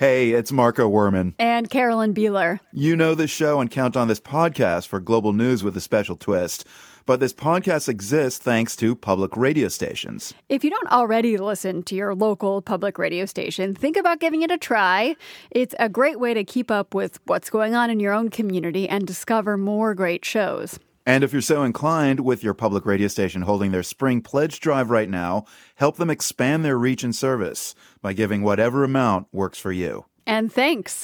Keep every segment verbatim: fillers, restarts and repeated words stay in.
Hey, it's Marco Werman. And Carolyn Beeler. You know this show and count on this podcast for global news with a special twist. But this podcast exists thanks to public radio stations. If you don't already listen to your local public radio station, think about giving it a try. It's a great way to keep up with what's going on in your own community and discover more great shows. And if you're so inclined, with your public radio station holding their spring pledge drive right now, help them expand their reach and service by giving whatever amount works for you. And thanks.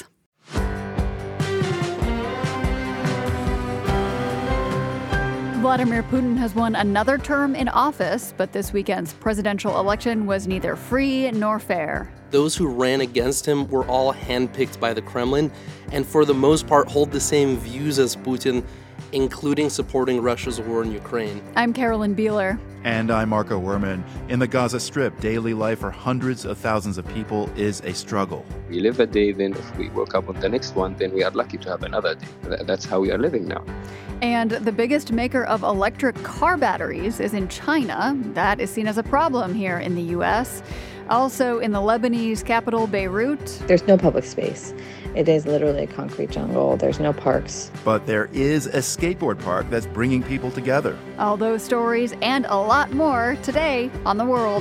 Vladimir Putin has won another term in office, but this weekend's presidential election was neither free nor fair. Those who ran against him were all handpicked by the Kremlin, and for the most part hold the same views as Putin, including supporting Russia's war in Ukraine. I'm Carolyn Beeler. And I'm Marco Werman. In the Gaza Strip, daily life for hundreds of thousands of people is a struggle. We live a day, then if we woke up on the next one, then we are lucky to have another day. That's how we are living now. And the biggest maker of electric car batteries is in China. That is seen as a problem here in the U S. Also in the Lebanese capital, Beirut. There's no public space. It is literally a concrete jungle. There's no parks. But there is a skateboard park that's bringing people together. All those stories and a lot more today on The World.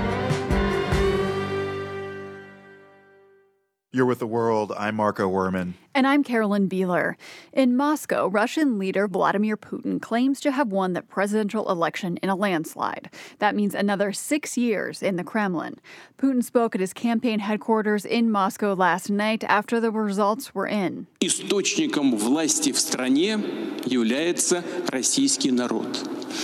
You're with The World. I'm Marco Werman. And I'm Carolyn Beeler. In Moscow, Russian leader Vladimir Putin claims to have won the presidential election in a landslide. That means another six years in the Kremlin. Putin spoke at his campaign headquarters in Moscow last night after the results were in. Источником власти в стране является российский народ.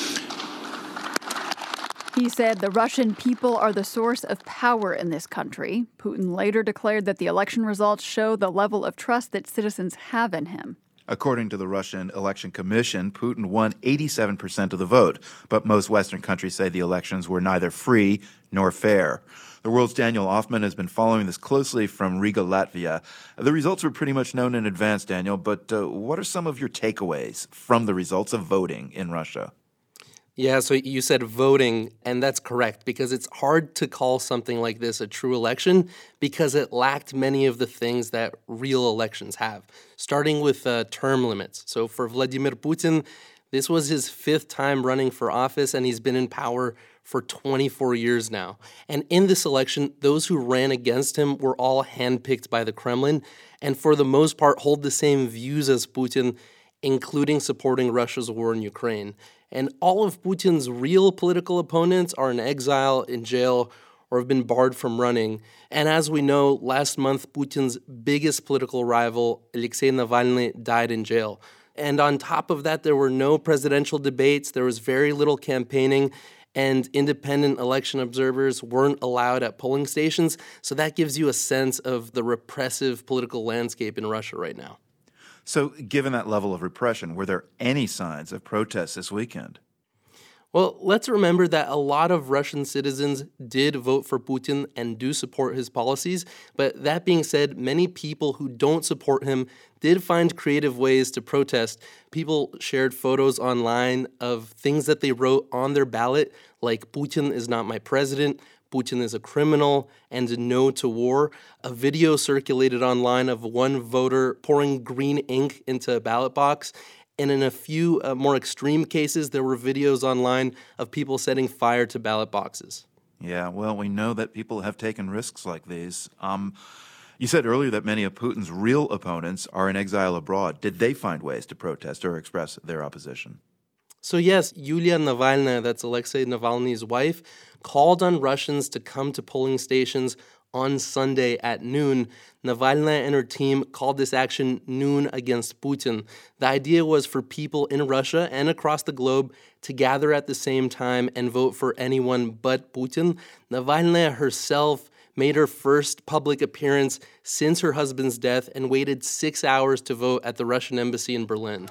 He said the Russian people are the source of power in this country. Putin later declared that the election results show the level of trust that citizens have in him. According to the Russian Election Commission, Putin won eighty-seven percent of the vote, but most Western countries say the elections were neither free nor fair. The World's Daniel Hoffman has been following this closely from Riga, Latvia. The results were pretty much known in advance, Daniel, but uh, what are some of your takeaways from the results of voting in Russia? Yeah, so you said voting, and that's correct, because it's hard to call something like this a true election because it lacked many of the things that real elections have, starting with uh, term limits. So for Vladimir Putin, this was his fifth time running for office, and he's been in power for twenty-four years now. And in this election, those who ran against him were all handpicked by the Kremlin, and for the most part hold the same views as Putin, including supporting Russia's war in Ukraine. And all of Putin's real political opponents are in exile, in jail, or have been barred from running. And as we know, last month, Putin's biggest political rival, Alexei Navalny, died in jail. And on top of that, there were no presidential debates, there was very little campaigning, and independent election observers weren't allowed at polling stations. So that gives you a sense of the repressive political landscape in Russia right now. So, given that level of repression, were there any signs of protests this weekend? Well, let's remember that a lot of Russian citizens did vote for Putin and do support his policies. But that being said, many people who don't support him did find creative ways to protest. People shared photos online of things that they wrote on their ballot, like "Putin is not my president," Putin is a criminal, and no to war. A video circulated online of one voter pouring green ink into a ballot box. And in a few uh, more extreme cases, there were videos online of people setting fire to ballot boxes. Yeah, well, we know that people have taken risks like these. Um, you said earlier that many of Putin's real opponents are in exile abroad. Did they find ways to protest or express their opposition? So yes, Yulia Navalnaya, that's Alexei Navalny's wife, called on Russians to come to polling stations on Sunday at noon. Navalnaya and her team called this action Noon Against Putin. The idea was for people in Russia and across the globe to gather at the same time and vote for anyone but Putin. Navalnaya herself made her first public appearance since her husband's death and waited six hours to vote at the Russian embassy in Berlin.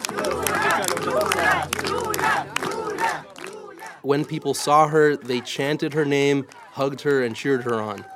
When people saw her, they chanted her name, hugged her, and cheered her on.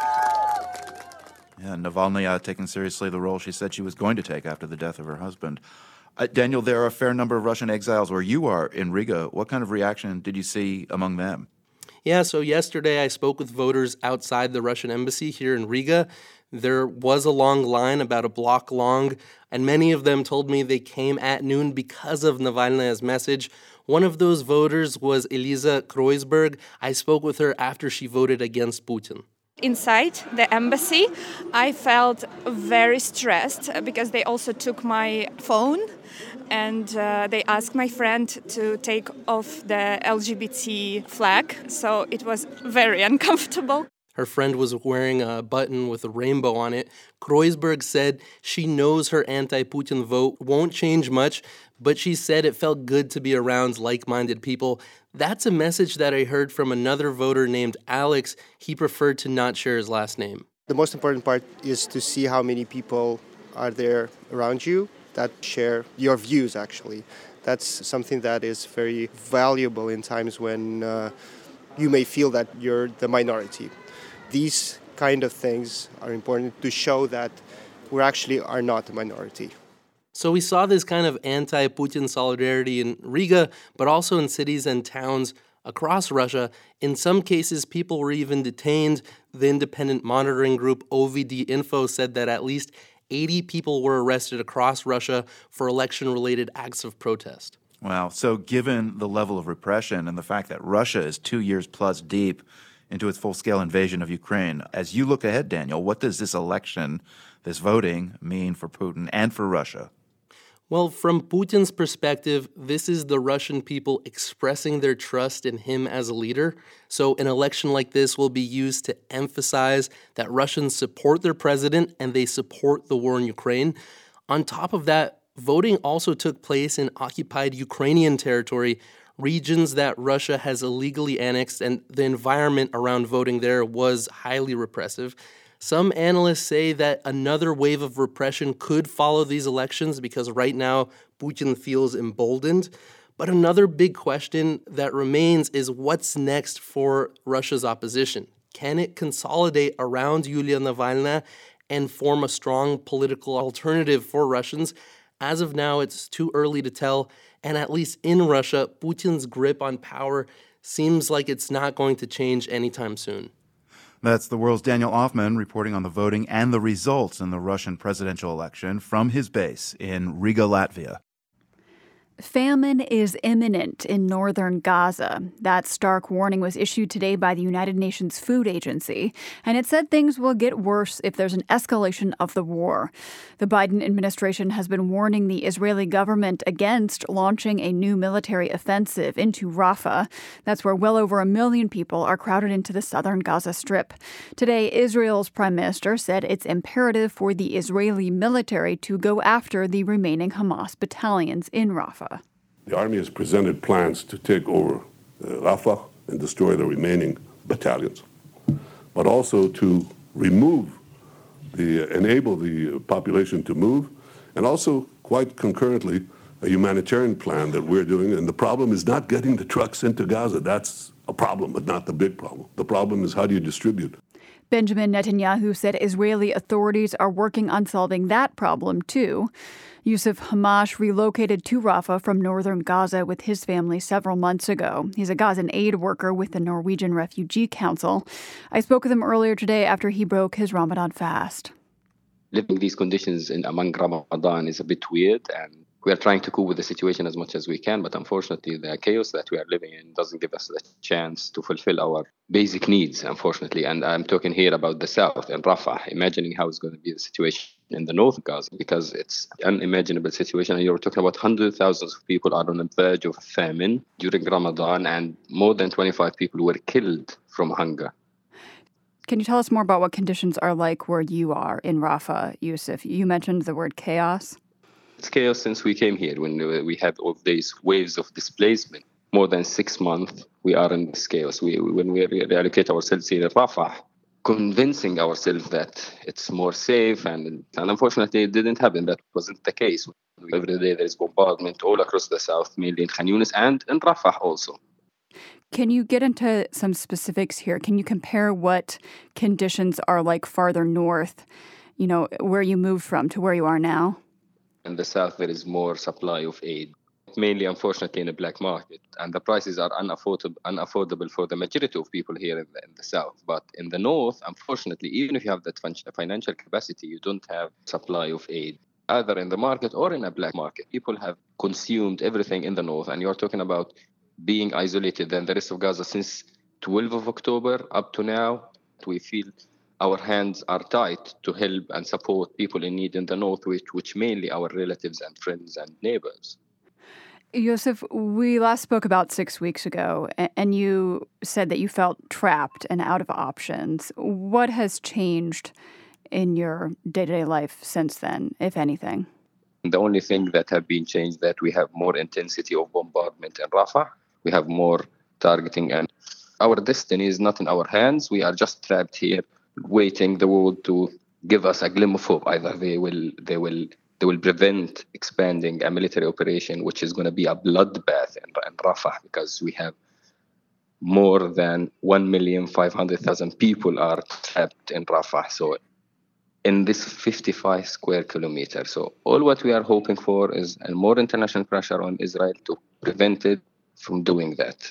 Yeah, Navalnaya taking seriously the role she said she was going to take after the death of her husband. Uh, Daniel, there are a fair number of Russian exiles where you are in Riga. What kind of reaction did you see among them? Yeah, so yesterday I spoke with voters outside the Russian embassy here in Riga. There was a long line, about a block long, and many of them told me they came at noon because of Navalnaya's message. One of those voters was Eliza Kreuzberg. I spoke with her after she voted against Putin. Inside the embassy, I felt very stressed because they also took my phone and uh, they asked my friend to take off the L G B T flag. So it was very uncomfortable. Her friend was wearing a button with a rainbow on it. Kreuzberg said she knows her anti-Putin vote won't change much, but she said it felt good to be around like-minded people. That's a message that I heard from another voter named Alex. He preferred to not share his last name. The most important part is to see how many people are there around you that share your views, actually. That's something that is very valuable in times when uh, you may feel that you're the minority. These kind of things are important to show that we actually are not a minority. So we saw this kind of anti-Putin solidarity in Riga, but also in cities and towns across Russia. In some cases, people were even detained. The independent monitoring group O V D Info said that at least eighty people were arrested across Russia for election-related acts of protest. Wow. So given the level of repression and the fact that Russia is two years plus deep into its full-scale invasion of Ukraine, as you look ahead, Daniel, what does this election, this voting, mean for Putin and for Russia? Well, from Putin's perspective, this is the Russian people expressing their trust in him as a leader. So an election like this will be used to emphasize that Russians support their president and they support the war in Ukraine. On top of that, voting also took place in occupied Ukrainian territory, regions that Russia has illegally annexed, and the environment around voting there was highly repressive. Some analysts say that another wave of repression could follow these elections because right now Putin feels emboldened. But another big question that remains is what's next for Russia's opposition? Can it consolidate around Yulia Navalnaya and form a strong political alternative for Russians? As of now, it's too early to tell. And at least in Russia, Putin's grip on power seems like it's not going to change anytime soon. That's the World's Daniel Othman reporting on the voting and the results in the Russian presidential election from his base in Riga, Latvia. Famine is imminent in northern Gaza. That stark warning was issued today by the United Nations Food Agency, and it said things will get worse if there's an escalation of the war. The Biden administration has been warning the Israeli government against launching a new military offensive into Rafah. That's where well over a million people are crowded into the southern Gaza Strip. Today, Israel's prime minister said it's imperative for the Israeli military to go after the remaining Hamas battalions in Rafah. The army has presented plans to take over uh, Rafah and destroy the remaining battalions, but also to remove the, uh, enable the population to move, and also quite concurrently a humanitarian plan that we're doing. And the problem is not getting the trucks into Gaza. That's a problem, but not the big problem. The problem is how do you distribute? Benjamin Netanyahu said Israeli authorities are working on solving that problem, too. Yusuf Hamash relocated to Rafah from northern Gaza with his family several months ago. He's a Gazan aid worker with the Norwegian Refugee Council. I spoke with him earlier today after he broke his Ramadan fast. Living these conditions in among Ramadan is a bit weird, and we are trying to cope with the situation as much as we can, but unfortunately the chaos that we are living in doesn't give us the chance to fulfill our basic needs, unfortunately. And I'm talking here about the south and Rafah, imagining how it's going to be the situation in the north of Gaza, because it's an unimaginable situation. And you're talking about hundreds of thousands of people are on the verge of famine during Ramadan, and more than twenty-five people were killed from hunger. Can you tell us more about what conditions are like where you are in Rafah, Yusuf? You mentioned the word chaos. It's chaos since we came here, when we had all these waves of displacement. More than six months, we are in this chaos. We, when we reallocate ourselves here in Rafah, convincing ourselves that it's more safe, and, and unfortunately it didn't happen. That wasn't the case. Every day there's bombardment all across the south, mainly in Khan Yunis and in Rafah also. Can you get into some specifics here? Can you compare what conditions are like farther north, you know, where you moved from to where you are now? In the south, there is more supply of aid. mainly, unfortunately, in the black market. And the prices are unaffordable, unaffordable for the majority of people here in the, in the south. But in the north, unfortunately, even if you have that financial capacity, you don't have supply of aid, either in the market or in a black market. People have consumed everything in the north. And you're talking about being isolated than the rest of Gaza since twelfth of October up to now. We feel our hands are tied to help and support people in need in the north, which, which mainly our relatives and friends and neighbors. Yosef, we last spoke about six weeks ago, and you said that you felt trapped and out of options. What has changed in your day-to-day life since then, if anything? The only thing that have been changed that we have more intensity of bombardment in Rafah. We have more targeting, and our destiny is not in our hands. We are just trapped here, waiting the world to give us a glimmer of hope. Either they will, they will. They will prevent expanding a military operation, which is going to be a bloodbath in, in Rafah, because we have more than one million five hundred thousand people are trapped in Rafah. So in this fifty-five square kilometers. So all what we are hoping for is a more international pressure on Israel to prevent it from doing that.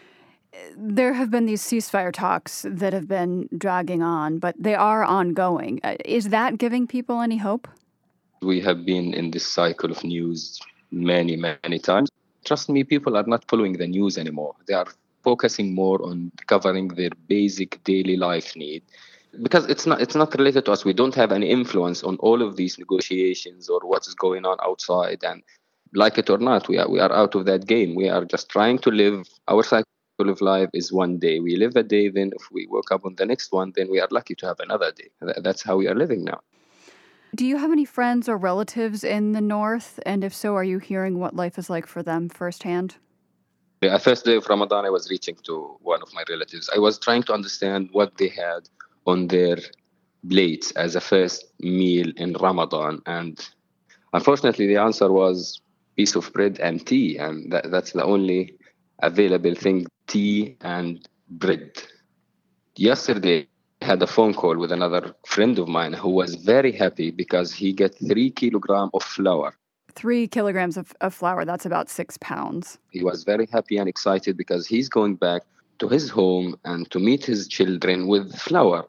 There have been these ceasefire talks that have been dragging on, but they are ongoing. Is that giving people any hope? We have been in this cycle of news many, many times. Trust me, people are not following the news anymore. They are focusing more on covering their basic daily life need. Because it's not it's not related to us. We don't have any influence on all of these negotiations or what is going on outside. And like it or not, we are we are out of that game. We are just trying to live. Our cycle of life is one day. We live a day, then if we woke up on the next one, then we are lucky to have another day. That's how we are living now. Do you have any friends or relatives in the north? And if so, are you hearing what life is like for them firsthand? The first day of Ramadan, I was reaching to one of my relatives. I was trying to understand what they had on their plates as a first meal in Ramadan. And unfortunately, the answer was piece of bread and tea. And that, that's the only available thing, tea and bread. Yesterday, had a phone call with another friend of mine who was very happy because he got three kilograms of flour. Three kilograms of, of flour, that's about six pounds. He was very happy and excited because he's going back to his home and to meet his children with flour.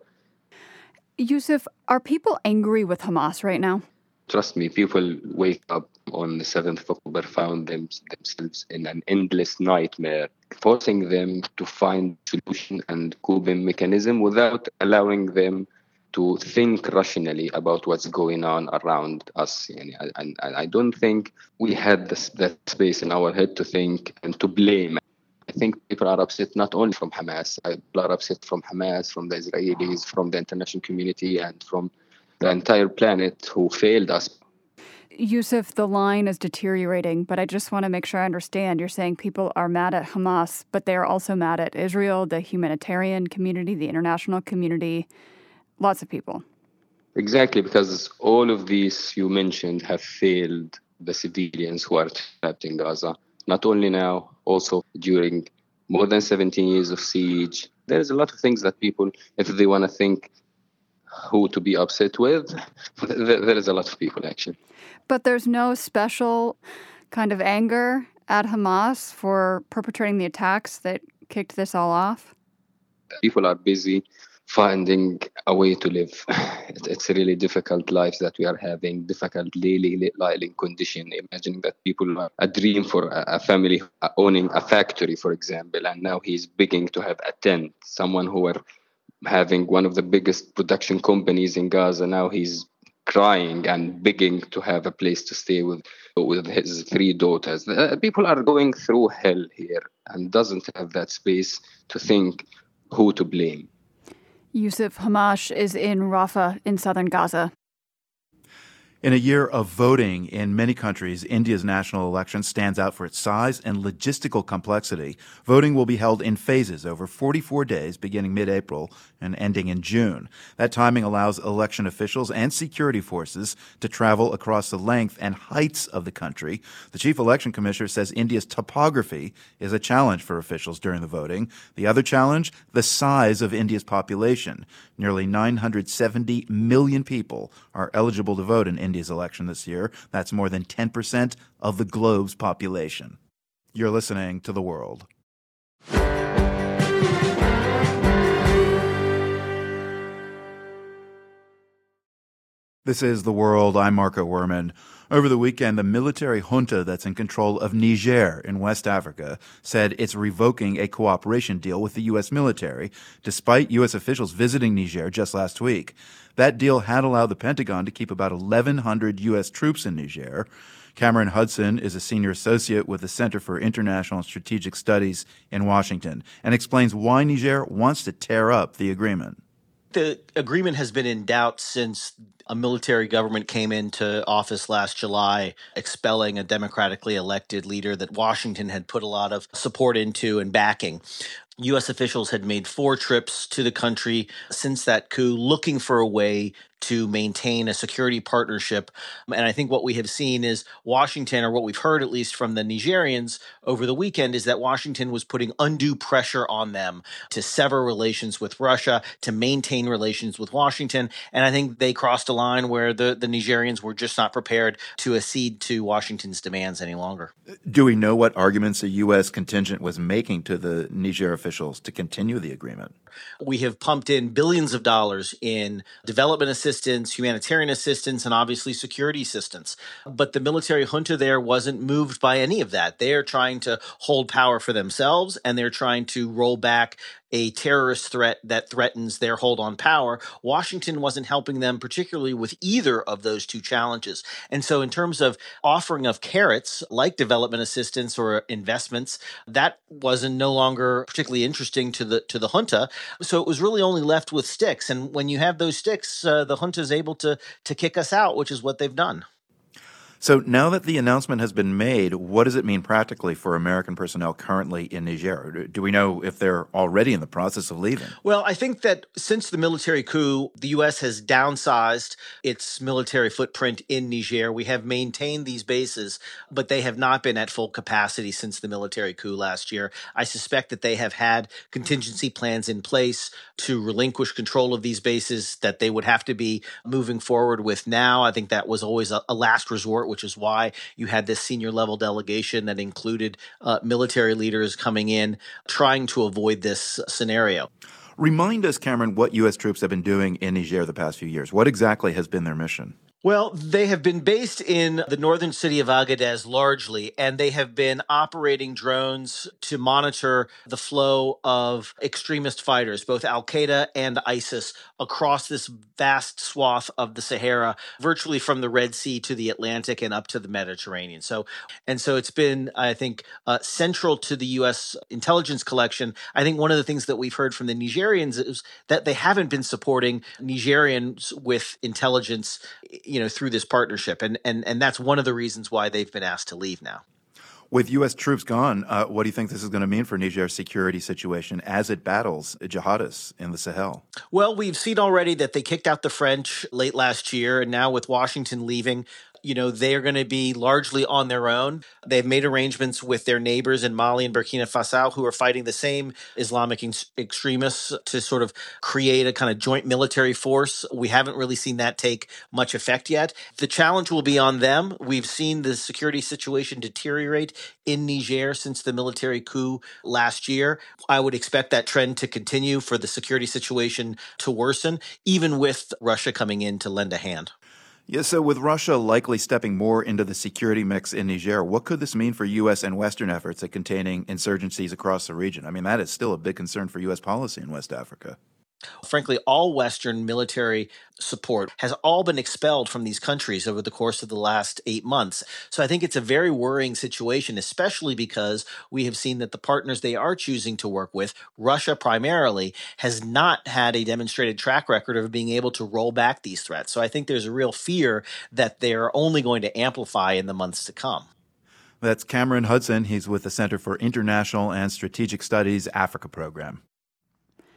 Yusuf, are people angry with Hamas right now? Trust me, people wake up on the seventh of October, found them, themselves in an endless nightmare, forcing them to find solution and coping mechanism without allowing them to think rationally about what's going on around us. And, and, and I don't think we had this, that space in our head to think and to blame. I think people are upset not only from Hamas, people are upset from Hamas, from the Israelis, from the international community, and from the entire planet who failed us. Yusuf, the line is deteriorating, but I just want to make sure I understand. You're saying people are mad at Hamas, but they are also mad at Israel, the humanitarian community, the international community, lots of people. Exactly, because all of these you mentioned have failed the civilians who are trapped in Gaza. Not only now, also during more than seventeen years of siege. There's a lot of things that people, if they want to think who to be upset with, there is a lot of people actually. But there's no special kind of anger at Hamas for perpetrating the attacks that kicked this all off? People are busy finding a way to live. It's a really difficult life that we are having, difficult daily living condition. Imagine that people are a dream for a family owning a factory, for example, and now he's begging to have a tent. Someone who are having one of the biggest production companies in Gaza, now he's crying and begging to have a place to stay with with his three daughters. People are going through hell here and doesn't have that space to think who to blame. Yusuf Hamash is in Rafah in southern Gaza. In a year of voting in many countries, India's national election stands out for its size and logistical complexity. Voting will be held in phases over forty-four days, beginning mid-April and ending in June. That timing allows election officials and security forces to travel across the length and heights of the country. The chief election commissioner says India's topography is a challenge for officials during the voting. The other challenge, the size of India's population. Nearly nine hundred seventy million people are eligible to vote in India. India's election this year. That's more than ten percent of the globe's population. You're listening to The World. This is The World. I'm Marco Werman. Over the weekend, the military junta that's in control of Niger in West Africa said it's revoking a cooperation deal with the U S military, despite U S officials visiting Niger just last week. That deal had allowed the Pentagon to keep about eleven hundred U S troops in Niger. Cameron Hudson is a senior associate with the Center for International and Strategic Studies in Washington and explains why Niger wants to tear up the agreement. The agreement has been in doubt since a military government came into office last July, expelling a democratically elected leader that Washington had put a lot of support into and backing. U S officials had made four trips to the country since that coup, looking for a way to maintain a security partnership. And I think what we have seen is Washington, or what we've heard at least from the Nigerians over the weekend, is that Washington was putting undue pressure on them to sever relations with Russia, to maintain relations with Washington. And I think they crossed a line where the, the Nigerians were just not prepared to accede to Washington's demands any longer. Do we know what arguments a U S contingent was making to the Niger officials to continue the agreement? We have pumped in billions of dollars in development assistance, humanitarian assistance, and obviously security assistance. But the military junta there wasn't moved by any of that. They are trying to hold power for themselves, and they're trying to roll back a terrorist threat that threatens their hold on power. Washington wasn't helping them particularly with either of those two challenges. And so in terms of offering of carrots like development assistance or investments, that wasn't no longer particularly interesting to the to the junta. So it was really only left with sticks. And when you have those sticks, uh, the junta is able to to kick us out, which is what they've done. So now that the announcement has been made, what does it mean practically for American personnel currently in Niger? Do we know if they're already in the process of leaving? Well, I think that since the military coup, the U S has downsized its military footprint in Niger. We have maintained these bases, but they have not been at full capacity since the military coup last year. I suspect that they have had contingency plans in place to relinquish control of these bases that they would have to be moving forward with now. I think that was always a, a last resort, which is why you had this senior level delegation that included uh, military leaders coming in, trying to avoid this scenario. Remind us, Cameron, what U S troops have been doing in Niger the past few years. What exactly has been their mission? Well, they have been based in the northern city of Agadez largely, and they have been operating drones to monitor the flow of extremist fighters, both Al-Qaeda and ISIS, across this vast swath of the Sahara, virtually from the Red Sea to the Atlantic and up to the Mediterranean. So, and so it's been, I think, uh, central to the U S intelligence collection. I think one of the things that we've heard from the Nigerians is that they haven't been supporting Nigerians with intelligence, you know, through this partnership. And, and, and that's one of the reasons why they've been asked to leave now. With U S troops gone, uh, what do you think this is going to mean for Niger's security situation as it battles jihadists in the Sahel? Well, we've seen already that they kicked out the French late last year, and now with Washington leaving, you know, they're going to be largely on their own. They've made arrangements with their neighbors in Mali and Burkina Faso who are fighting the same Islamic ex- extremists to sort of create a kind of joint military force. We haven't really seen that take much effect yet. The challenge will be on them. We've seen the security situation deteriorate in Niger since the military coup last year. I would expect that trend to continue, for the security situation to worsen, even with Russia coming in to lend a hand. Yeah, so with Russia likely stepping more into the security mix in Niger, what could this mean for U S and Western efforts at containing insurgencies across the region? I mean, that is still a big concern for U S policy in West Africa. Frankly, all Western military support has all been expelled from these countries over the course of the last eight months. So I think it's a very worrying situation, especially because we have seen that the partners they are choosing to work with, Russia primarily, has not had a demonstrated track record of being able to roll back these threats. So I think there's a real fear that they're only going to amplify in the months to come. That's Cameron Hudson. He's with the Center for International and Strategic Studies Africa Program.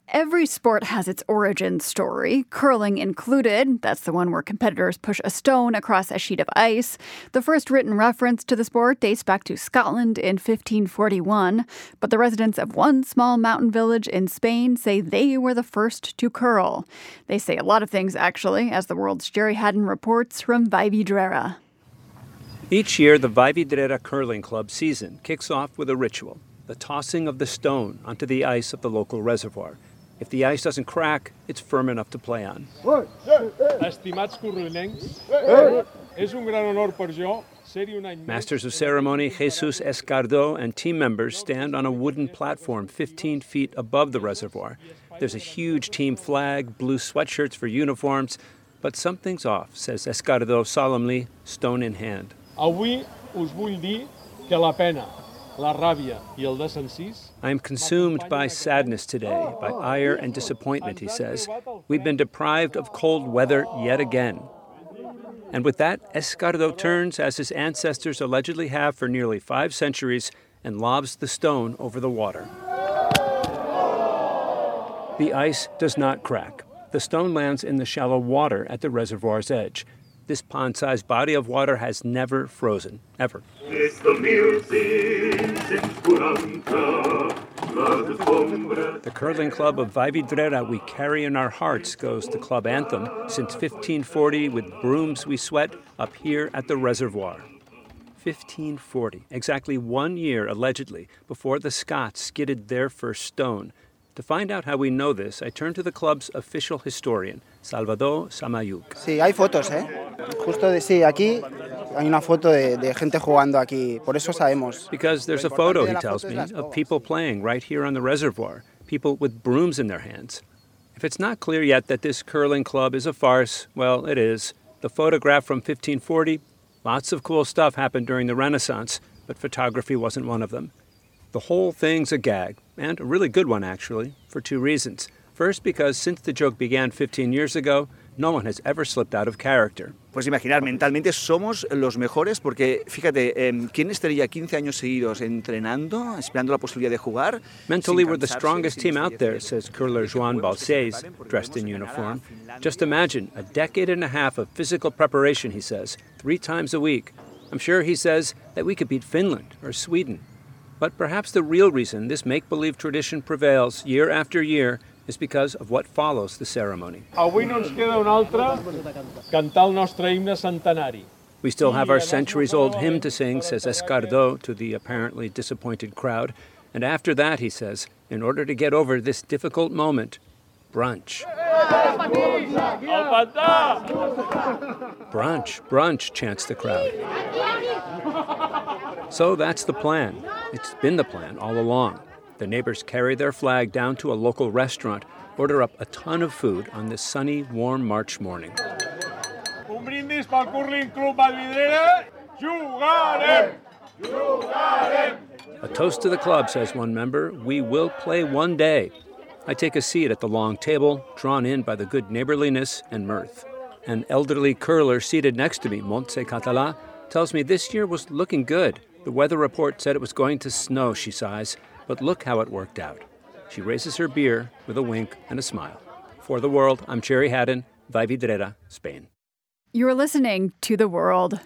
Every sport has its origin story, curling included. That's the one where competitors push a stone across a sheet of ice. The first written reference to the sport dates back to Scotland in fifteen forty-one, but the residents of one small mountain village in Spain say they were the first to curl. They say a lot of things, actually, as the world's Jerry Haddon reports from Vallvidrera. Each year, the Vallvidrera Curling Club season kicks off with a ritual, the tossing of the stone onto the ice of the local reservoir. If the ice doesn't crack, it's firm enough to play on. Masters of Ceremony Jesus Escardo and team members stand on a wooden platform fifteen feet above the reservoir. There's a huge team flag, blue sweatshirts for uniforms, but something's off, says Escardo solemnly, stone in hand. Avui us vull dir que la pena, la ràbia i el desencís. I am consumed by sadness today, by ire and disappointment, he says. We've been deprived of cold weather yet again. And with that, Escardo turns, as his ancestors allegedly have for nearly five centuries, and lobs the stone over the water. The ice does not crack. The stone lands in the shallow water at the reservoir's edge. This pond-sized body of water has never frozen, ever. The curling club of Vallvidrera we carry in our hearts goes the club anthem since fifteen forty with brooms we sweat up here at the reservoir. fifteen forty, exactly one year, allegedly, before the Scots skidded their first stone. To find out how we know this, I turn to the club's official historian, Salvador Samayuk. Sí, hay fotos, ¿eh? Justo de sí, aquí hay una foto de, de gente jugando aquí, por eso sabemos. Because there's a photo, he tells me, of people playing right here on the reservoir, people with brooms in their hands. If it's not clear yet that this curling club is a farce, well, it is. The photograph from fifteen forty, lots of cool stuff happened during the Renaissance, but photography wasn't one of them. The whole thing's a gag, and a really good one, actually, for two reasons. First, because since the joke began fifteen years ago, no one has ever slipped out of character. Puedes imaginar, mentalmente somos los mejores porque, fíjate, eh, ¿quién estaría quince años seguidos entrenando, esperando la posibilidad de jugar? Mentally, we're the strongest team out there, says curler Joan Balcells, dressed in uniform. Just imagine, a decade and a half of physical preparation, he says, three times a week. I'm sure, he says, that we could beat Finland or Sweden. But perhaps the real reason this make-believe tradition prevails year after year is because of what follows the ceremony. Avui no ens queda una altra, cantar el nostre himne centenari. We still have our centuries-old hymn to sing, says Escardo to the apparently disappointed crowd. And after that, he says, in order to get over this difficult moment, brunch. Brunch, brunch, chants the crowd. So that's the plan. It's been the plan all along. The neighbors carry their flag down to a local restaurant, order up a ton of food on this sunny, warm March morning. Un brindis pel Curling Club Vallvidrera. Jugarem! Jugarem! A toast to the club, says one member. We will play one day. I take a seat at the long table, drawn in by the good neighborliness and mirth. An elderly curler seated next to me, Montse Català, tells me this year was looking good. The weather report said it was going to snow, she sighs, but look how it worked out. She raises her beer with a wink and a smile. For The World, I'm Jerry Haddon, Vallvidrera, Spain. You're listening to The World.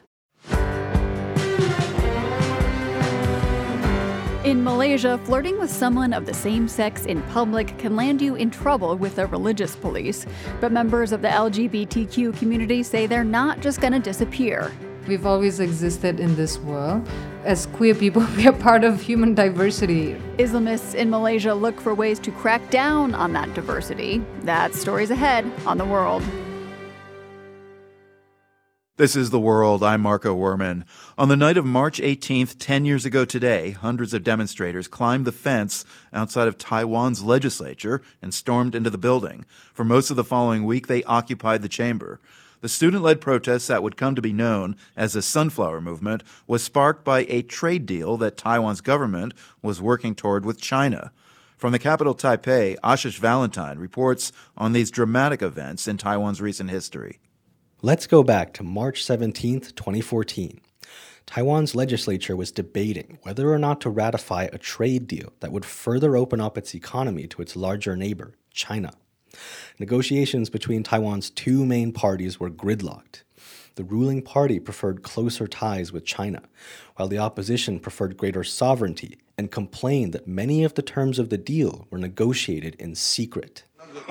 In Malaysia, flirting with someone of the same sex in public can land you in trouble with the religious police. But members of the L G B T Q community say they're not just going to disappear. We've always existed in this world. As queer people, we are part of human diversity. Islamists in Malaysia look for ways to crack down on that diversity. That story's ahead on The World. This is The World. I'm Marco Werman. On the night of March eighteenth, ten years ago today, hundreds of demonstrators climbed the fence outside of Taiwan's legislature and stormed into the building. For most of the following week, they occupied the chamber. The student-led protests that would come to be known as the Sunflower Movement was sparked by a trade deal that Taiwan's government was working toward with China. From the capital Taipei, Ashish Valentine reports on these dramatic events in Taiwan's recent history. Let's go back to March seventeenth, twenty fourteen. Taiwan's legislature was debating whether or not to ratify a trade deal that would further open up its economy to its larger neighbor, China. Negotiations between Taiwan's two main parties were gridlocked. The ruling party preferred closer ties with China, while the opposition preferred greater sovereignty and complained that many of the terms of the deal were negotiated in secret.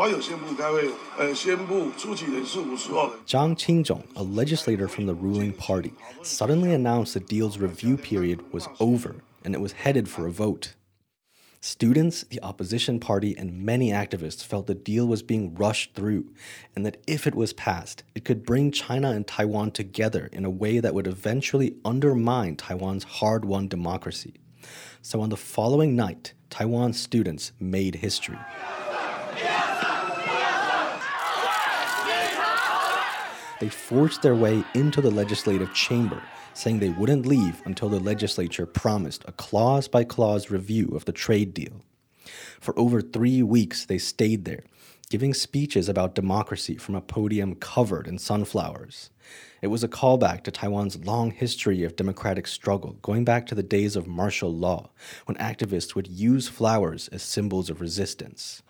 Zhang Qinzhong, a legislator from the ruling party, suddenly announced the deal's review period was over and it was headed for a vote. Students, the opposition party, and many activists felt the deal was being rushed through, and that if it was passed, it could bring China and Taiwan together in a way that would eventually undermine Taiwan's hard-won democracy. So on the following night, Taiwan students made history. They forced their way into the legislative chamber, saying they wouldn't leave until the legislature promised a clause-by-clause review of the trade deal. For over three weeks, they stayed there, giving speeches about democracy from a podium covered in sunflowers. It was a callback to Taiwan's long history of democratic struggle, going back to the days of martial law, when activists would use flowers as symbols of resistance.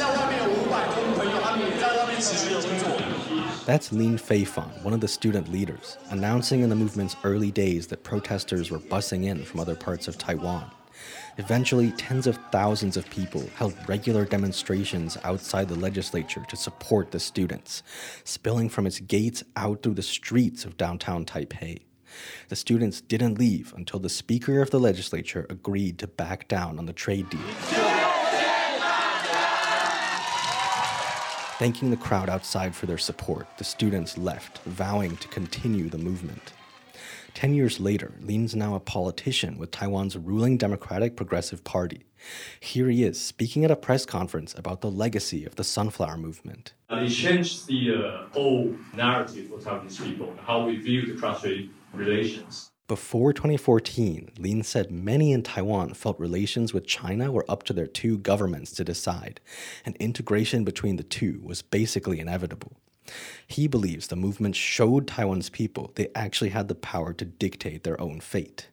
That's Lin Feifan, one of the student leaders, announcing in the movement's early days that protesters were bussing in from other parts of Taiwan. Eventually, tens of thousands of people held regular demonstrations outside the legislature to support the students, spilling from its gates out through the streets of downtown Taipei. The students didn't leave until the Speaker of the legislature agreed to back down on the trade deal. Thanking the crowd outside for their support, the students left, vowing to continue the movement. Ten years later, Lin's now a politician with Taiwan's ruling Democratic Progressive Party. Here he is, speaking at a press conference about the legacy of the Sunflower Movement. It changed the uh, whole narrative for Taiwanese people, how we view the cross-strait relations. Before twenty fourteen, Lin said many in Taiwan felt relations with China were up to their two governments to decide, and integration between the two was basically inevitable. He believes the movement showed Taiwan's people they actually had the power to dictate their own fate.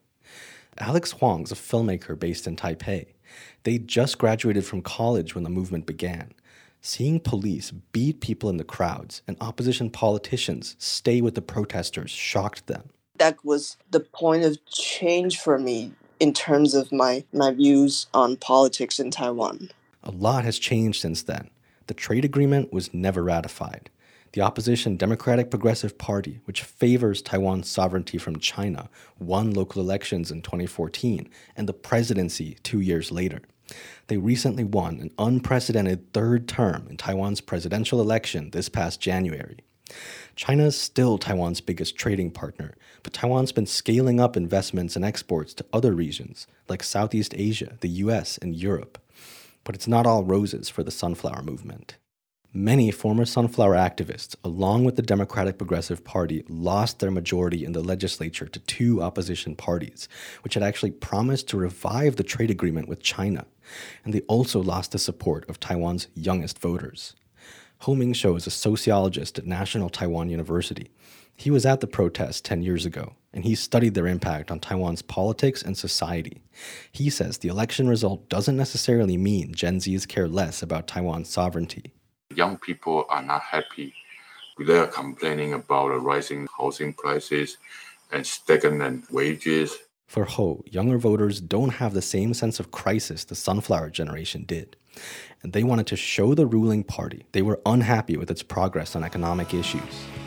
Alex Huang's a filmmaker based in Taipei. They just graduated from college when the movement began. Seeing police beat people in the crowds and opposition politicians stay with the protesters shocked them. That was the point of change for me in terms of my, my views on politics in Taiwan. A lot has changed since then. The trade agreement was never ratified. The opposition Democratic Progressive Party, which favors Taiwan's sovereignty from China, won local elections in twenty fourteen and the presidency two years later. They recently won an unprecedented third term in Taiwan's presidential election this past January. China is still Taiwan's biggest trading partner, but Taiwan's been scaling up investments and exports to other regions, like Southeast Asia, the U S, and Europe. But it's not all roses for the Sunflower Movement. Many former Sunflower activists, along with the Democratic Progressive Party, lost their majority in the legislature to two opposition parties, which had actually promised to revive the trade agreement with China. And they also lost the support of Taiwan's youngest voters. Ho Ming-shou is a sociologist at National Taiwan University. He was at the protests ten years ago, and he studied their impact on Taiwan's politics and society. He says the election result doesn't necessarily mean Gen Zs care less about Taiwan's sovereignty. Young people are not happy. They are complaining about rising housing prices and stagnant wages. For Ho, younger voters don't have the same sense of crisis the Sunflower generation did. And they wanted to show the ruling party they were unhappy with its progress on economic issues.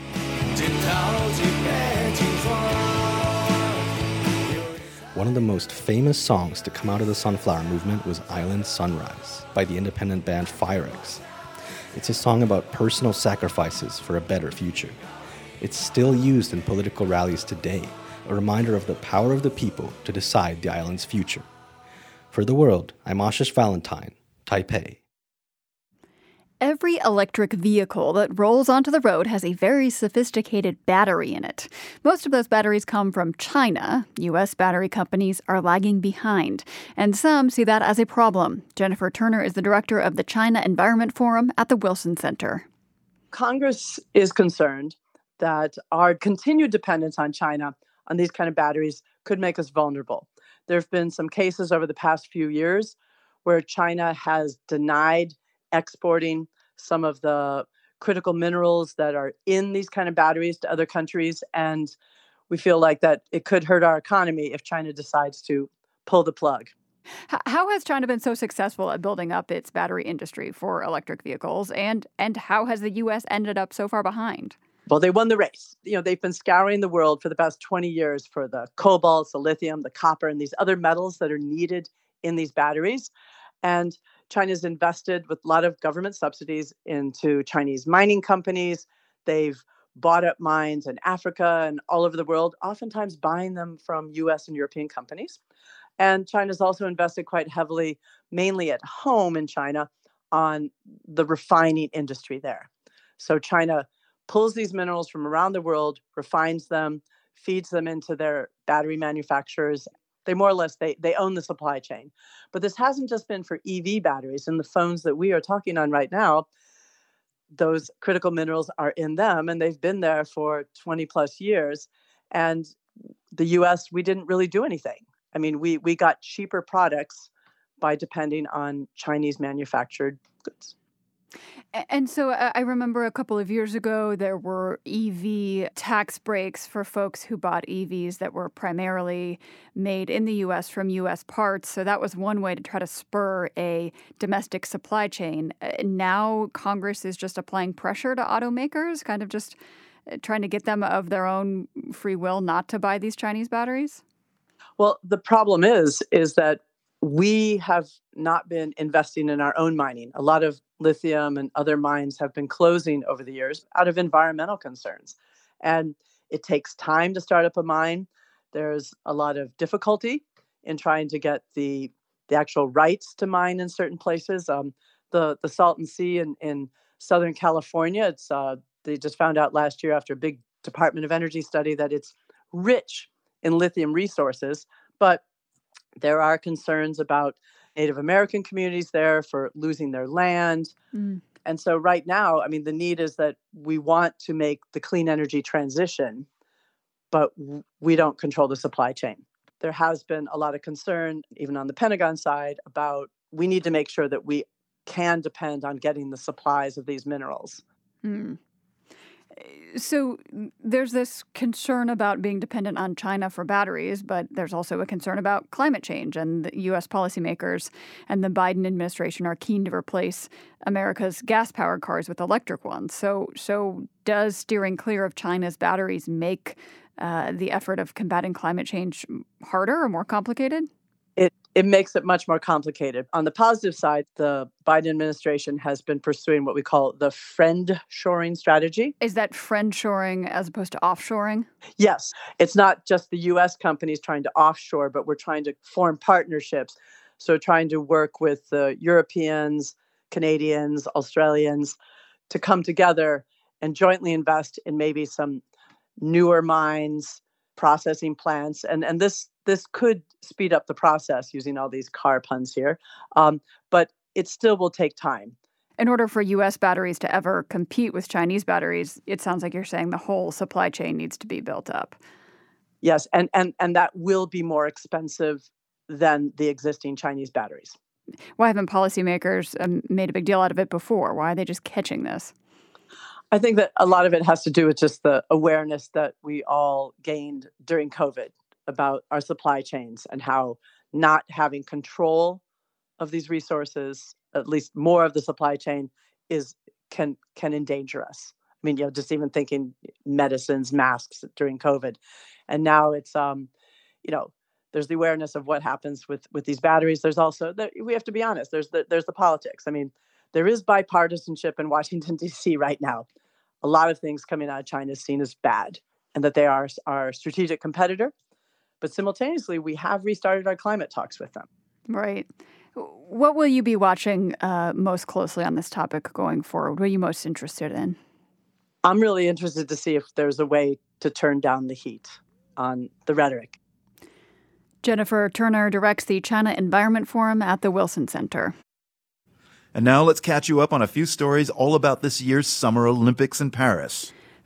One of the most famous songs to come out of the Sunflower Movement was Island Sunrise by the independent band Firex. It's a song about personal sacrifices for a better future. It's still used in political rallies today, a reminder of the power of the people to decide the island's future. For The World, I'm Ashish Valentine, Taipei. Every electric vehicle that rolls onto the road has a very sophisticated battery in it. Most of those batteries come from China. U S battery companies are lagging behind, and some see that as a problem. Jennifer Turner is the director of the China Environment Forum at the Wilson Center. Congress is concerned that our continued dependence on China on these kind of batteries could make us vulnerable. There have been some cases over the past few years where China has denied exporting some of the critical minerals that are in these kind of batteries to other countries. And we feel like that it could hurt our economy if China decides to pull the plug. How has China been so successful at building up its battery industry for electric vehicles? And, and how has the U S ended up so far behind? Well, they won the race. You know, they've been scouring the world for the past twenty years for the cobalt, the lithium, the copper, and these other metals that are needed in these batteries. And China's invested with a lot of government subsidies into Chinese mining companies. They've bought up mines in Africa and all over the world, oftentimes buying them from U S and European companies. And China's also invested quite heavily, mainly at home in China, on the refining industry there. So China pulls these minerals from around the world, refines them, feeds them into their battery manufacturers. They more or less, they, they own the supply chain. But this hasn't just been for E V batteries. In the phones that we are talking on right now, those critical minerals are in them, and they've been there for twenty plus years. And the U S, we didn't really do anything. I mean, we, we got cheaper products by depending on Chinese manufactured goods. And so I remember a couple of years ago, there were E V tax breaks for folks who bought E Vs that were primarily made in the U S from U S parts. So that was one way to try to spur a domestic supply chain. Now Congress is just applying pressure to automakers, kind of just trying to get them of their own free will not to buy these Chinese batteries? Well, the problem is, is that we have not been investing in our own mining. A lot of lithium and other mines have been closing over the years out of environmental concerns. And it takes time to start up a mine. There's a lot of difficulty in trying to get the, the actual rights to mine in certain places. Um, the, the Salton Sea in, in Southern California, it's uh, they just found out last year after a big Department of Energy study that it's rich in lithium resources, but there are concerns about Native American communities there for losing their land. Mm. And so right now, I mean, the need is that we want to make the clean energy transition, but we don't control the supply chain. There has been a lot of concern, even on the Pentagon side, about we need to make sure that we can depend on getting the supplies of these minerals. Mm. So there's this concern about being dependent on China for batteries, but there's also a concern about climate change, and the U S policymakers and the Biden administration are keen to replace America's gas-powered cars with electric ones. So, so does steering clear of China's batteries make uh, the effort of combating climate change harder or more complicated? It it makes it much more complicated. On the positive side, the Biden administration has been pursuing what we call the friend-shoring strategy. Is that friend-shoring as opposed to offshoring? Yes. It's not just the U S companies trying to offshore, but we're trying to form partnerships. So trying to work with the Europeans, Canadians, Australians to come together and jointly invest in maybe some newer mines, processing plants. And, and this this could speed up the process using all these car puns here. Um, but it still will take time. In order for U S batteries to ever compete with Chinese batteries, it sounds like you're saying the whole supply chain needs to be built up. Yes, and, and, and that will be more expensive than the existing Chinese batteries. Why haven't policymakers um, made a big deal out of it before? Why are they just catching this? I think that a lot of it has to do with just the awareness that we all gained during COVID about our supply chains and how not having control of these resources, at least more of the supply chain, is can can endanger us. I mean, you know, just even thinking medicines, masks during COVID, and now it's um, you know, there's the awareness of what happens with with these batteries. There's also the, we have to be honest. There's the there's the politics. I mean, there is bipartisanship in Washington, D C right now. A lot of things coming out of China is seen as bad, and that they are our strategic competitor. But simultaneously, we have restarted our climate talks with them. Right. What will you be watching uh, most closely on this topic going forward? What are you most interested in? I'm really interested to see if there's a way to turn down the heat on the rhetoric. Jennifer Turner directs the China Environment Forum at the Wilson Center. And now let's catch you up on a few stories all about this year's Summer Olympics in Paris.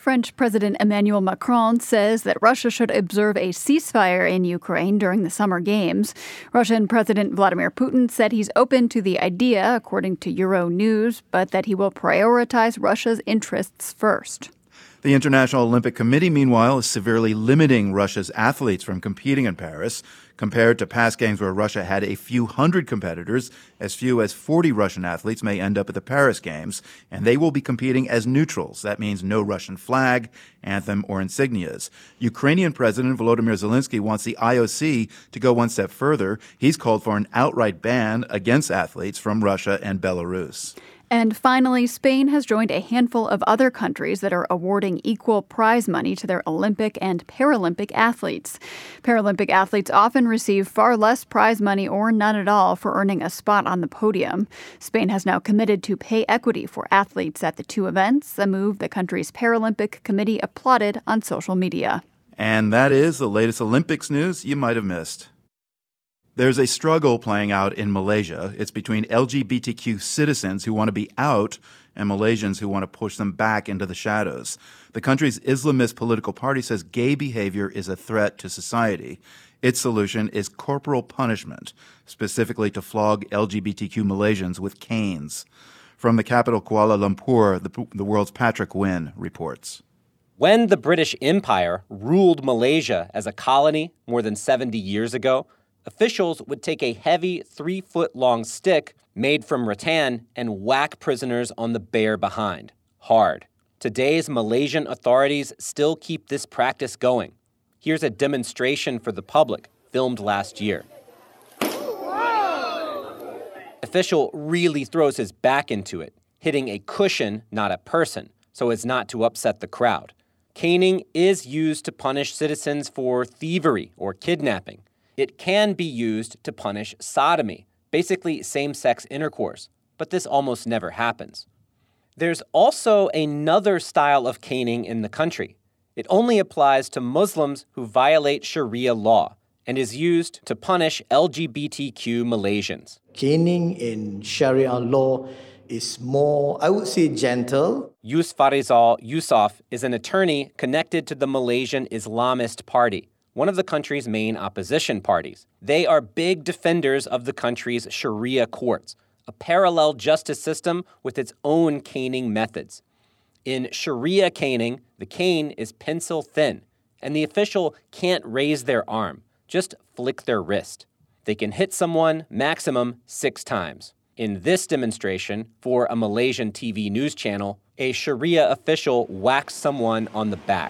French President Emmanuel Macron says that Russia should observe a ceasefire in Ukraine during the summer games. Russian President Vladimir Putin said he's open to the idea, according to Euronews, but that he will prioritize Russia's interests first. The International Olympic Committee, meanwhile, is severely limiting Russia's athletes from competing in Paris. Compared to past games where Russia had a few hundred competitors, as few as forty Russian athletes may end up at the Paris Games, and they will be competing as neutrals. That means no Russian flag, anthem, or insignias. Ukrainian President Volodymyr Zelensky wants the I O C to go one step further. He's called for an outright ban against athletes from Russia and Belarus. And finally, Spain has joined a handful of other countries that are awarding equal prize money to their Olympic and Paralympic athletes. Paralympic athletes often receive far less prize money or none at all for earning a spot on the podium. Spain has now committed to pay equity for athletes at the two events, a move the country's Paralympic Committee applauded on social media. And that is the latest Olympics news you might have missed. There's a struggle playing out in Malaysia. It's between L G B T Q citizens who want to be out and Malaysians who want to push them back into the shadows. The country's Islamist political party says gay behavior is a threat to society. Its solution is corporal punishment, specifically to flog L G B T Q Malaysians with canes. From the capital Kuala Lumpur, the, the world's Patrick Wynn reports. When the British Empire ruled Malaysia as a colony more than seventy years ago, officials would take a heavy three-foot-long stick made from rattan and whack prisoners on the bare behind, hard. Today's Malaysian authorities still keep this practice going. Here's a demonstration for the public, filmed last year. Official really throws his back into it, hitting a cushion, not a person, so as not to upset the crowd. Caning is used to punish citizens for thievery or kidnapping. It can be used to punish sodomy, basically same-sex intercourse, but this almost never happens. There's also another style of caning in the country. It only applies to Muslims who violate Sharia law and is used to punish L G B T Q Malaysians. Caning in Sharia law is more, I would say, gentle. Yus Farizal Yusof is an attorney connected to the Malaysian Islamist Party, one of the country's main opposition parties. They are big defenders of the country's Sharia courts, a parallel justice system with its own caning methods. In Sharia caning, the cane is pencil thin, and the official can't raise their arm, just flick their wrist. They can hit someone maximum six times. In this demonstration, for a Malaysian T V news channel, a Sharia official whacks someone on the back.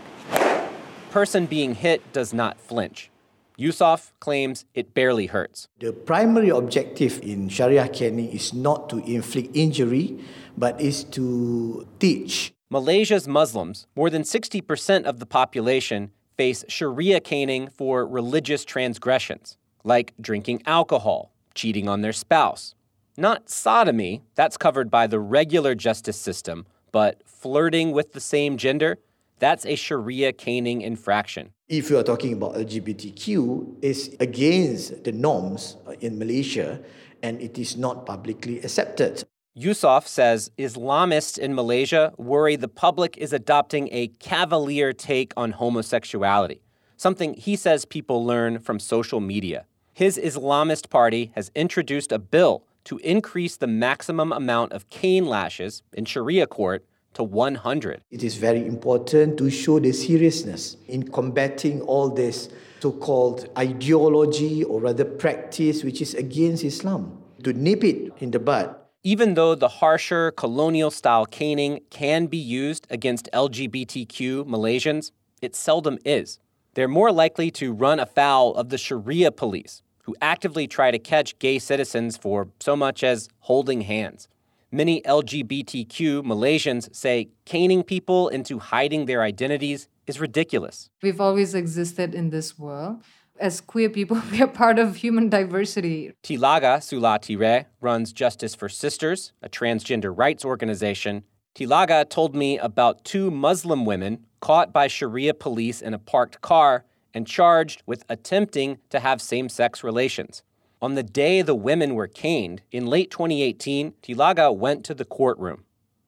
Person being hit does not flinch. Yusof claims it barely hurts. The primary objective in Sharia caning is not to inflict injury, but is to teach. Malaysia's Muslims, more than sixty percent of the population, face Sharia caning for religious transgressions, like drinking alcohol, cheating on their spouse. Not sodomy, that's covered by the regular justice system, but flirting with the same gender, that's a Sharia caning infraction. If you are talking about L G B T Q, it's against the norms in Malaysia, and it is not publicly accepted. Yusof says Islamists in Malaysia worry the public is adopting a cavalier take on homosexuality, something he says people learn from social media. His Islamist party has introduced a bill to increase the maximum amount of cane lashes in Sharia court to one hundred. It is very important to show the seriousness in combating all this so-called ideology or rather practice which is against Islam, to nip it in the bud. Even though the harsher colonial-style caning can be used against L G B T Q Malaysians, it seldom is. They're more likely to run afoul of the Sharia police, who actively try to catch gay citizens for so much as holding hands. Many L G B T Q Malaysians say caning people into hiding their identities is ridiculous. We've always existed in this world. As queer people, we are part of human diversity. Tilaga Sulatire runs Justice for Sisters, a transgender rights organization. Tilaga told me about two Muslim women caught by Sharia police in a parked car and charged with attempting to have same-sex relations. On the day the women were caned, in late twenty eighteen, Tilaga went to the courtroom.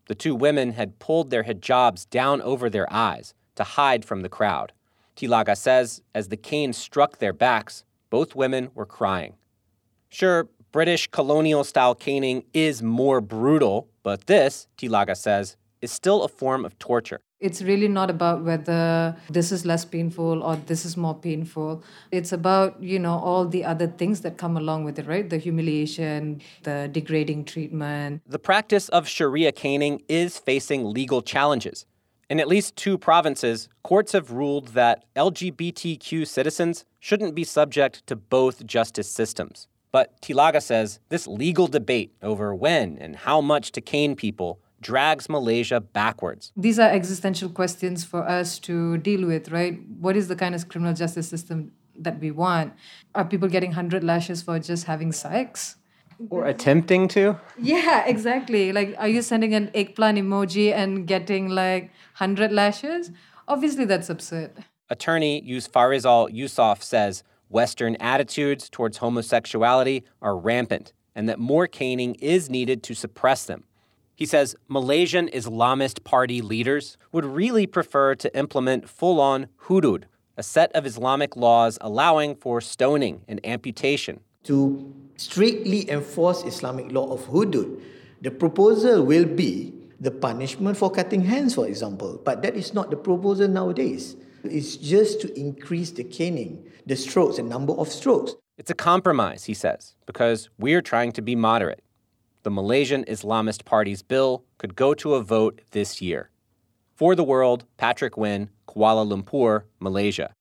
The two women had pulled their hijabs down over their eyes to hide from the crowd. Tilaga says as the cane struck their backs, both women were crying. Sure, British colonial-style caning is more brutal, but this, Tilaga says, is still a form of torture. It's really not about whether this is less painful or this is more painful. It's about, you know, all the other things that come along with it, right? The humiliation, the degrading treatment. The practice of Sharia caning is facing legal challenges. In at least two provinces, courts have ruled that L G B T Q citizens shouldn't be subject to both justice systems. But Tilaga says this legal debate over when and how much to cane people drags Malaysia backwards. These are existential questions for us to deal with, right? What is the kind of criminal justice system that we want? Are people getting one hundred lashes for just having sex? Or attempting to? Yeah, exactly. Like, are you sending an eggplant emoji and getting like one hundred lashes? Obviously, that's absurd. Attorney Farizal Yusof says Western attitudes towards homosexuality are rampant and that more caning is needed to suppress them. He says Malaysian Islamist party leaders would really prefer to implement full-on hudud, a set of Islamic laws allowing for stoning and amputation. To strictly enforce Islamic law of hudud, the proposal will be the punishment for cutting hands, for example. But that is not the proposal nowadays. It's just to increase the caning, the strokes, the number of strokes. It's a compromise, he says, because we're trying to be moderate. The Malaysian Islamist Party's bill could go to a vote this year. For The World, Patrick Wynn, Kuala Lumpur, Malaysia.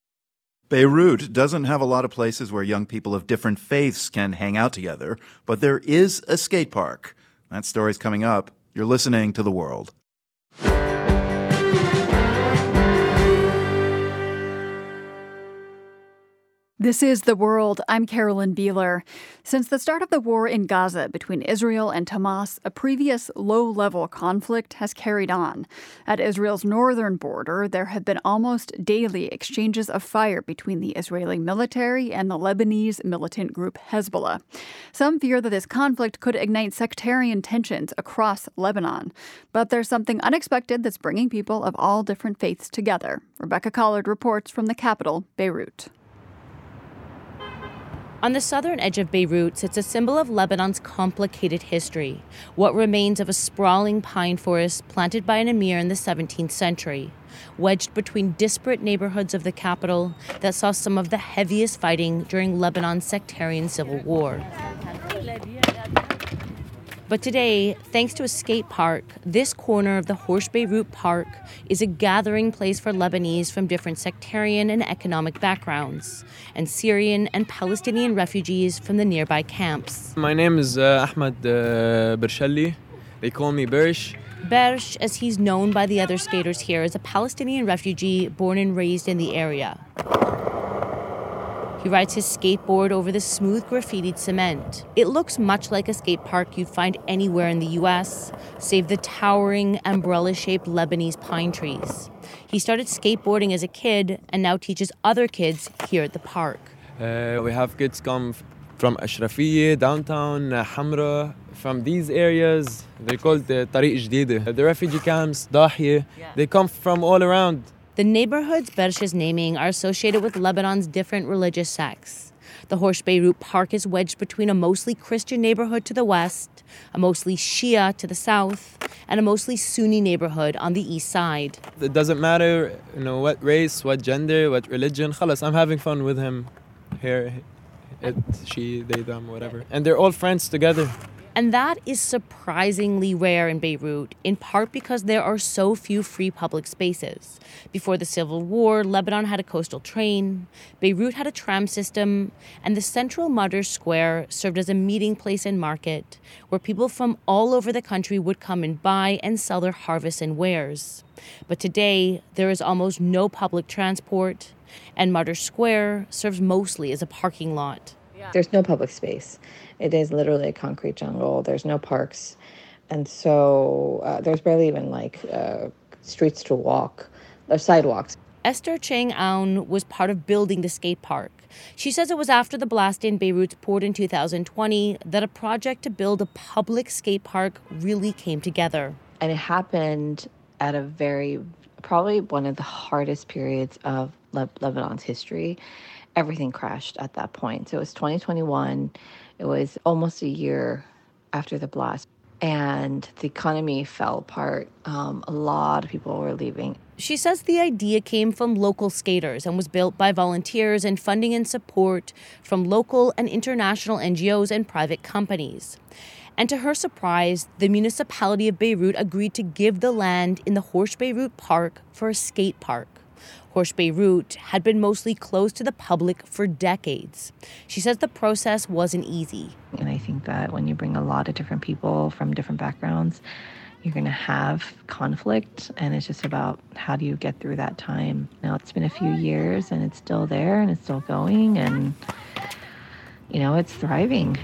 Beirut doesn't have a lot of places where young people of different faiths can hang out together, but there is a skate park. That story's coming up. You're listening to The World. This is The World. I'm Carolyn Beeler. Since the start of the war in Gaza between Israel and Hamas, a previous low-level conflict has carried on. At Israel's northern border, there have been almost daily exchanges of fire between the Israeli military and the Lebanese militant group Hezbollah. Some fear that this conflict could ignite sectarian tensions across Lebanon. But there's something unexpected that's bringing people of all different faiths together. Rebecca Collard reports from the capital, Beirut. On the southern edge of Beirut sits a symbol of Lebanon's complicated history, what remains of a sprawling pine forest planted by an emir in the seventeenth century, wedged between disparate neighborhoods of the capital that saw some of the heaviest fighting during Lebanon's sectarian civil war. But today, thanks to a skate park, this corner of the Horsh Beirut Park is a gathering place for Lebanese from different sectarian and economic backgrounds, and Syrian and Palestinian refugees from the nearby camps. My name is uh, Ahmed uh, Bershelli. They call me Bersh. Bersh, as he's known by the other skaters here, is a Palestinian refugee born and raised in the area. He rides his skateboard over the smooth graffitied cement. It looks much like a skate park you'd find anywhere in the U S, save the towering, umbrella-shaped Lebanese pine trees. He started skateboarding as a kid and now teaches other kids here at the park. Uh, we have kids come from Ashrafiyya, downtown, uh, Hamra, from these areas. They're called the Tariq Jdida. The refugee camps, Dahiya, they come from all around. The neighborhoods Bersh is naming are associated with Lebanon's different religious sects. The Horsh Beirut Park is wedged between a mostly Christian neighborhood to the west, a mostly Shia to the south, and a mostly Sunni neighborhood on the east side. It doesn't matter, you know, what race, what gender, what religion. Khalas, I'm having fun with him here. It, she, they, them, whatever. And they're all friends together. And that is surprisingly rare in Beirut, in part because there are so few free public spaces. Before the Civil War, Lebanon had a coastal train, Beirut had a tram system, and the central Madr Square served as a meeting place and market, where people from all over the country would come and buy and sell their harvests and wares. But today, there is almost no public transport, and Madr Square serves mostly as a parking lot. There's no public space. It is literally a concrete jungle. There's no parks. And so uh, there's barely even like uh, streets to walk, or sidewalks. Esther Chang Aoun was part of building the skate park. She says it was after the blast in Beirut's port in two thousand twenty that a project to build a public skate park really came together. And it happened at a very, probably one of the hardest periods of Le- Lebanon's history. Everything crashed at that point. So it was twenty twenty-one. It was almost a year after the blast. And the economy fell apart. Um, a lot of people were leaving. She says the idea came from local skaters and was built by volunteers and funding and support from local and international N G Os and private companies. And to her surprise, the municipality of Beirut agreed to give the land in the Horsh Beirut Park for a skate park. Horsh Beirut had been mostly closed to the public for decades. She says the process wasn't easy. And I think that when you bring a lot of different people from different backgrounds, you're going to have conflict, and it's just about how do you get through that time. Now, it's been a few years, and it's still there, and it's still going, and, you know, it's thriving.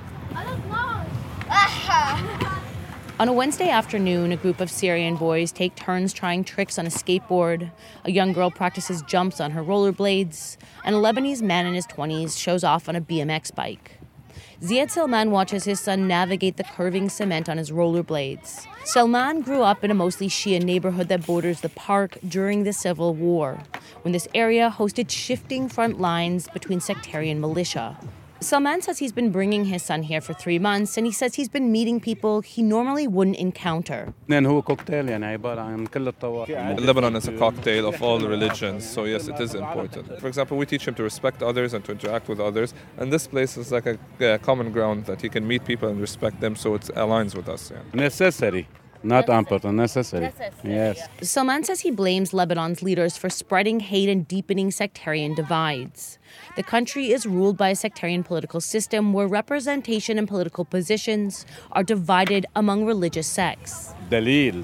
On a Wednesday afternoon, a group of Syrian boys take turns trying tricks on a skateboard. A young girl practices jumps on her rollerblades, and a Lebanese man in his twenties shows off on a B M X bike. Ziad Salman watches his son navigate the curving cement on his rollerblades. Salman grew up in a mostly Shia neighborhood that borders the park during the Civil War, when this area hosted shifting front lines between sectarian militia. Salman says he's been bringing his son here for three months, and he says he's been meeting people he normally wouldn't encounter. Lebanon is a cocktail of all the religions, so yes, it is important. For example, we teach him to respect others and to interact with others, and this place is like a, a common ground that he can meet people and respect them, so it aligns with us. Yeah. Necessary. Not important, necessary. Yes. Salman says he blames Lebanon's leaders for spreading hate and deepening sectarian divides. The country is ruled by a sectarian political system where representation and political positions are divided among religious sects. But if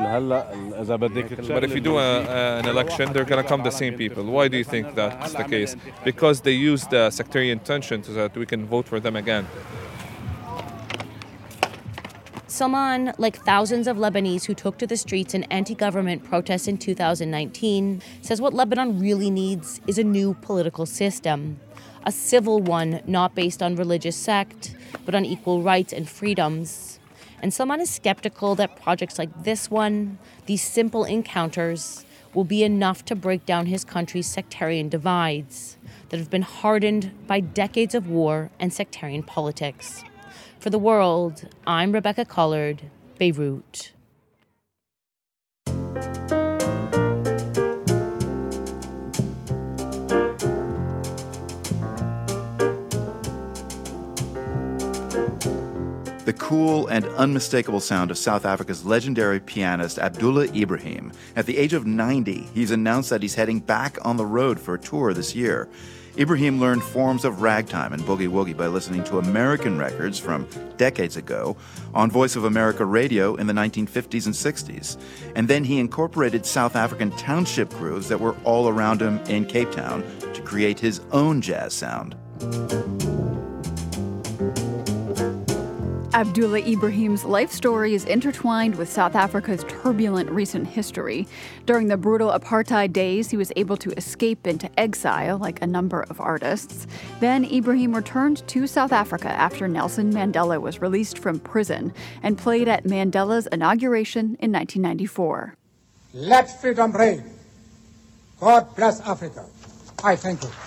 you do a, a, an election, they're going to come the same people. Why do you think that's the case? Because they use the sectarian tension so that we can vote for them again. Salman, like thousands of Lebanese who took to the streets in anti-government protests in two thousand nineteen, says what Lebanon really needs is a new political system. A civil one not based on religious sect, but on equal rights and freedoms. And Salman is skeptical that projects like this one, these simple encounters, will be enough to break down his country's sectarian divides that have been hardened by decades of war and sectarian politics. For The World, I'm Rebecca Collard, Beirut. The cool and unmistakable sound of South Africa's legendary pianist Abdullah Ibrahim. At the age of ninety, he's announced that he's heading back on the road for a tour this year. Ibrahim learned forms of ragtime and boogie-woogie by listening to American records from decades ago on Voice of America radio in the nineteen fifties and sixties. And then he incorporated South African township grooves that were all around him in Cape Town to create his own jazz sound. Abdullah Ibrahim's life story is intertwined with South Africa's turbulent recent history. During the brutal apartheid days, he was able to escape into exile, like a number of artists. Then Ibrahim returned to South Africa after Nelson Mandela was released from prison and played at Mandela's inauguration in nineteen ninety-four. Let freedom reign. God bless Africa. I thank you.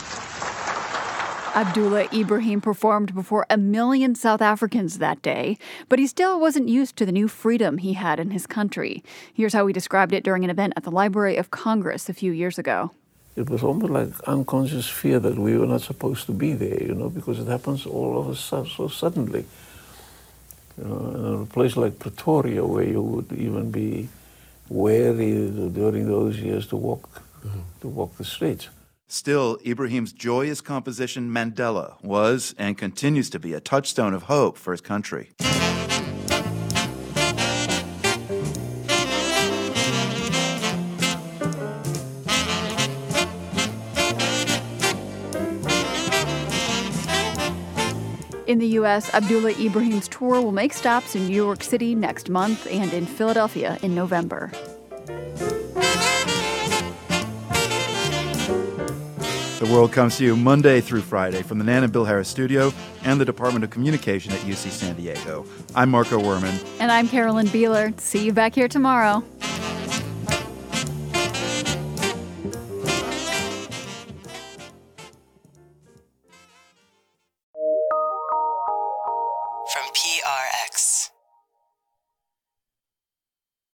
Abdullah Ibrahim performed before a million South Africans that day, but he still wasn't used to the new freedom he had in his country. Here's how he described it during an event at the Library of Congress a few years ago. It was almost like unconscious fear that we were not supposed to be there, you know, because it happens all of a sudden, so suddenly. You know, in a place like Pretoria, where you would even be wary during those years to walk, mm-hmm. to walk the streets. Still, Ibrahim's joyous composition Mandela was and continues to be a touchstone of hope for his country. In the U S, Abdullah Ibrahim's tour will make stops in New York City next month and in Philadelphia in November. The World comes to you Monday through Friday from the Nan and Bill Harris Studio and the Department of Communication at U C San Diego. I'm Marco Werman. And I'm Carolyn Beeler. See you back here tomorrow.